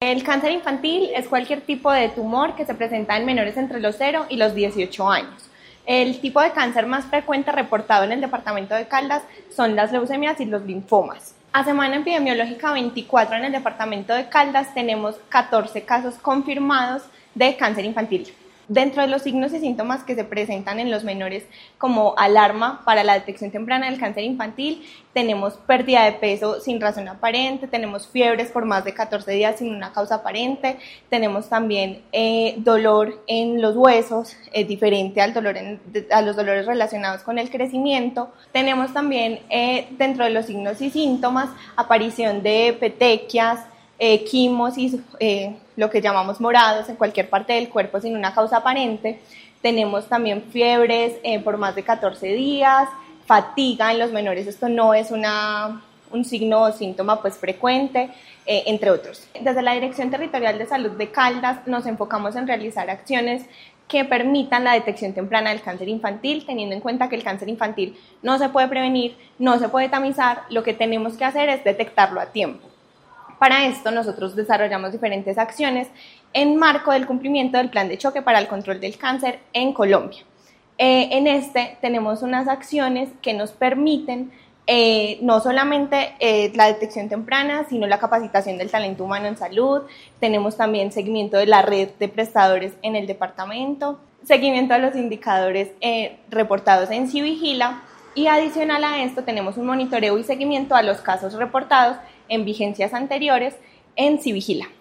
El cáncer infantil es cualquier tipo de tumor que se presenta en menores entre los 0 y los 18 años. El tipo de cáncer más frecuente reportado en el departamento de Caldas son las leucemias y los linfomas. A semana epidemiológica 24 en el departamento de Caldas tenemos 14 casos confirmados de cáncer infantil. Dentro de los signos y síntomas que se presentan en los menores como alarma para la detección temprana del cáncer infantil, tenemos pérdida de peso sin razón aparente, tenemos fiebres por más de 14 días sin una causa aparente, tenemos también dolor en los huesos, diferente al dolor a los dolores relacionados con el crecimiento. Tenemos también dentro de los signos y síntomas aparición de petequias, quimosis, lo que llamamos morados en cualquier parte del cuerpo sin una causa aparente. Tenemos también fiebres por más de 14 días, fatiga en los menores, esto no es un signo o síntoma pues frecuente, entre otros. Desde la Dirección Territorial de Salud de Caldas nos enfocamos en realizar acciones que permitan la detección temprana del cáncer infantil, teniendo en cuenta que el cáncer infantil no se puede prevenir, no se puede tamizar, lo que tenemos que hacer es detectarlo a tiempo. Para esto nosotros desarrollamos diferentes acciones en marco del cumplimiento del Plan de Choque para el Control del Cáncer en Colombia. En este tenemos unas acciones que nos permiten no solamente la detección temprana, sino la capacitación del talento humano en salud. Tenemos también seguimiento de la red de prestadores en el departamento, seguimiento a los indicadores reportados en Civigila, y adicional a esto tenemos un monitoreo y seguimiento a los casos reportados en vigencias anteriores en Civigila.